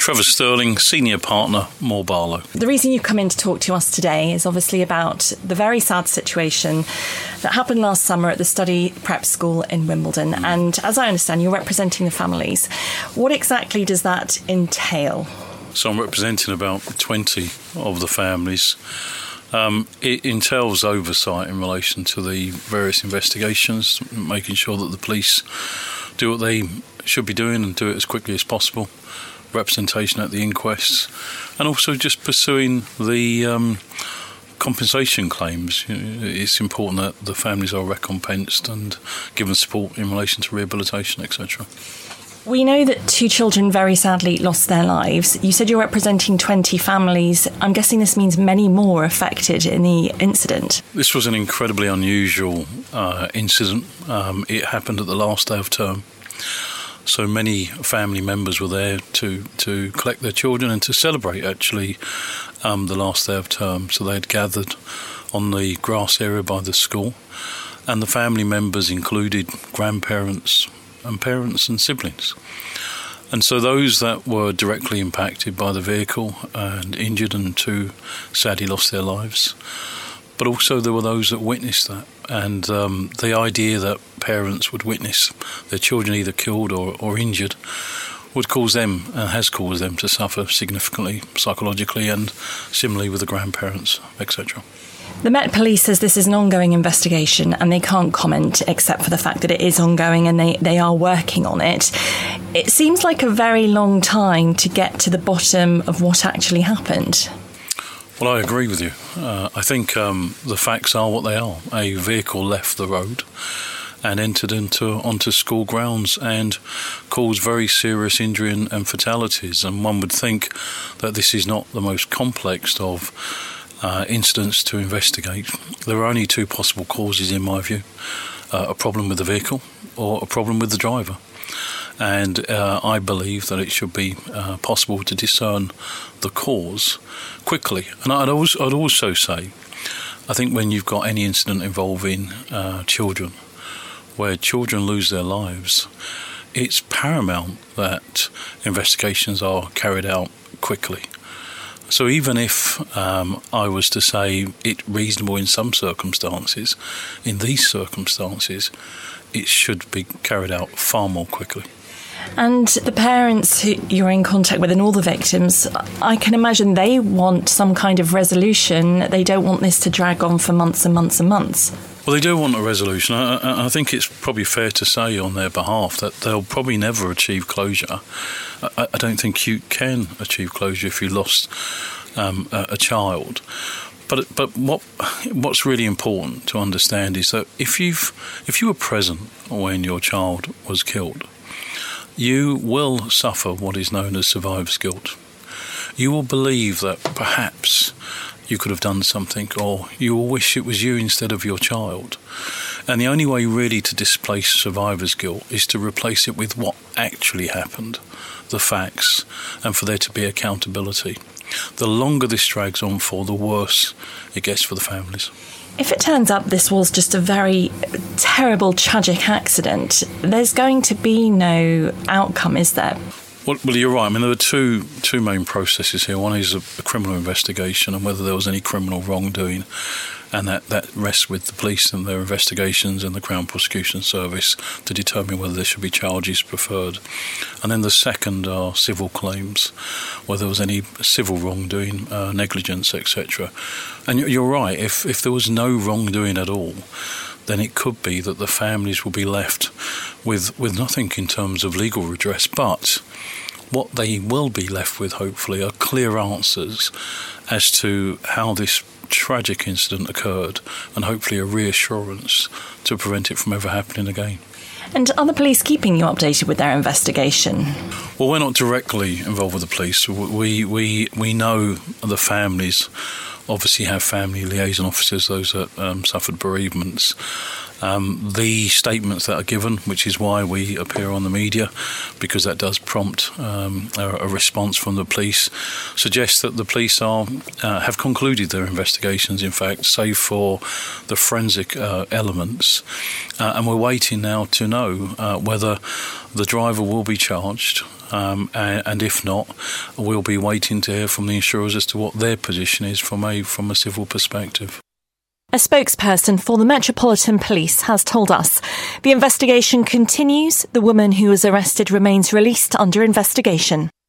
Trevor Sterling, Senior Partner, Moore Barlow. The reason you've come in to talk to us today is obviously about the very sad situation that happened last summer at the Study Prep School in Wimbledon. And as I understand, you're representing the families. What exactly does that entail? So I'm representing about 20 of the families. It entails oversight in relation to the various investigations, making sure that the police do what they should be doing and do it as quickly as possible. Representation at the inquests, and also just pursuing the compensation claims. It's important that the families are recompensed and given support in relation to rehabilitation, etc. We know that 2 children very sadly lost their lives. You said you're representing 20 families. I'm guessing this means many more affected in the incident. This was an incredibly unusual incident. It happened at the last day of term. So many family members were there to collect their children and to celebrate, actually, the last day of term. So they had gathered on the grass area by the school, and the family members included grandparents and parents and siblings. And so those that were directly impacted by the vehicle and injured, and 2 sadly lost their lives. But also there were those that witnessed that. And the idea that parents would witness their children either killed or injured would cause them, and has caused them, to suffer significantly psychologically, and similarly with the grandparents, etc. The Met Police says this is an ongoing investigation and they can't comment except for the fact that it is ongoing and they are working on it. It seems like a very long time to get to the bottom of what actually happened. Well, I agree with you. I think the facts are what they are. A vehicle left the road and entered onto school grounds and caused very serious injury and fatalities. And one would think that this is not the most complex of incidents to investigate. There are only 2 possible causes, in my view: a problem with the vehicle or a problem with the driver. And I believe that it should be possible to discern the cause quickly. And I'd also say, I think when you've got any incident involving children, where children lose their lives, it's paramount that investigations are carried out quickly. So even if I was to say it reasonable in some circumstances, in these circumstances, it should be carried out far more quickly. And the parents who you're in contact with and all the victims, I can imagine they want some kind of resolution. They don't want this to drag on for months and months and months. Well, they do want a resolution. I think it's probably fair to say on their behalf that they'll probably never achieve closure. I don't think you can achieve closure if you lost a child. But what's really important to understand is that if you were present when your child was killed, you will suffer what is known as survivor's guilt. You will believe that perhaps you could have done something, or you will wish it was you instead of your child. And the only way really to displace survivor's guilt is to replace it with what actually happened, the facts, and for there to be accountability. The longer this drags on for, the worse it gets for the families. If it turns up this was just a very terrible, tragic accident, there's going to be no outcome, is there? Well, you're right. I mean, there are two main processes here. One is a criminal investigation and whether there was any criminal wrongdoing, and that rests with the police and their investigations and the Crown Prosecution Service to determine whether there should be charges preferred. And then the second are civil claims, whether there was any civil wrongdoing, negligence, etc. And you're right, if there was no wrongdoing at all, then it could be that the families will be left with nothing in terms of legal redress. But what they will be left with, hopefully, are clear answers as to how this tragic incident occurred, and hopefully a reassurance to prevent it from ever happening again. And are the police keeping you updated with their investigation? Well, we're not directly involved with the police. We know the families obviously have family liaison officers, those that suffered bereavements, The statements that are given, which is why we appear on the media, because that does prompt a response from the police, suggests that the police have concluded their investigations, in fact, save for the forensic elements. And we're waiting now to know whether the driver will be charged, and if not, we'll be waiting to hear from the insurers as to what their position is from a civil perspective. A spokesperson for the Metropolitan Police has told us the investigation continues. The woman who was arrested remains released under investigation.